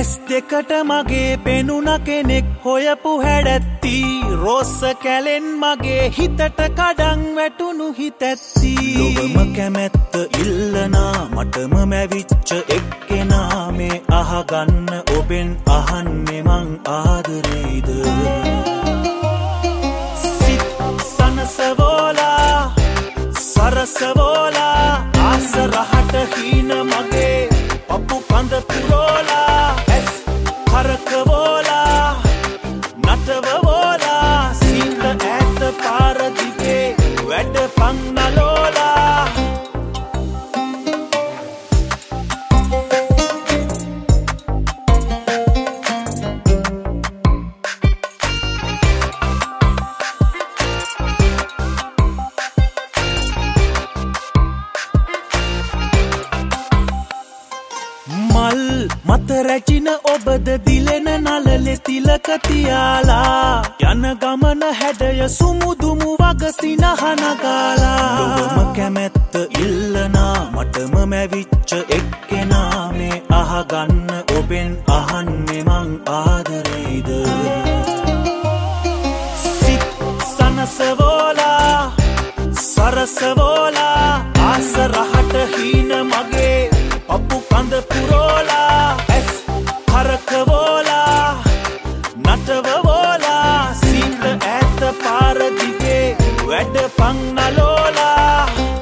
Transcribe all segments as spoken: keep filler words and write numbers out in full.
ඇස් දෙකට මගේ පෙනුන කෙනෙක් හොයපු හැඩැත්ති රෝස කැලෙන් මගේ හිතට කඩන් වැටුණු හිතැත්ති ලොවම කැමැත්ත ඉල්ලනා මටම මැවිච්ච එක්කෙනා මේ අහගන්න ඔබෙන් අහන්නේ මං ආදරේද සිත් සනසවෝලා සරසවෝලා ආස රහට හීන මගේ පපු කඳ පුරෝලා ඇස් කරකවෝලා නටවවෝලා සීත ඇත පාරදිගේ වැඩ පන්නලෝලා මල් මත රැචින ඔබද දිලෙන නලලෙ තිලක තියාලා යන ගමන හැඩය සුමුදුමු වගසිනහනගාලා ලොවම කැමැත්ත ඉල්ලනා මටම මැවිච්ච එක්කෙනා මේ අහගන්න ඔබෙන් අහන්නේ මං ආදරේද සිත් සනසවෝලා සරසවෝලා ආස රහට හීන මගේ පපු කඳ පුරෝලා ඇස් කරකවෝලා නටවවෝලා සීත ඇත පාරදිගේ වැඩ පන්නලෝලා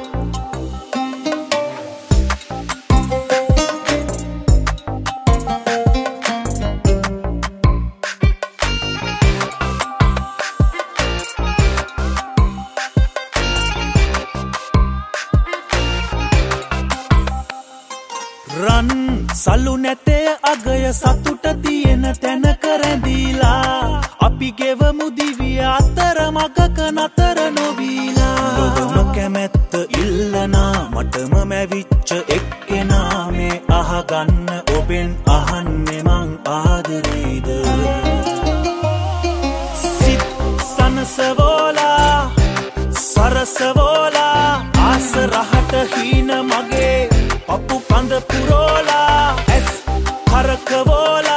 රන් සලු නැතේ අගය සතුට තියෙන තැනක රැඳීලා අපි ගෙවමු දිවිය අතර මගක නතර නොවීලා ලොවම කැමැත්ත ඉල්ලනා මටම මැවිච්ච එක්කෙනා මේ අහගන්න ඔබෙන් අහන්නේ මං ආදරේද සිත් සනසවෝලා සරසවෝලා ආස රහට හීන මගේ පපු කඳ පුරෝලා ඇස් කරකවෝලා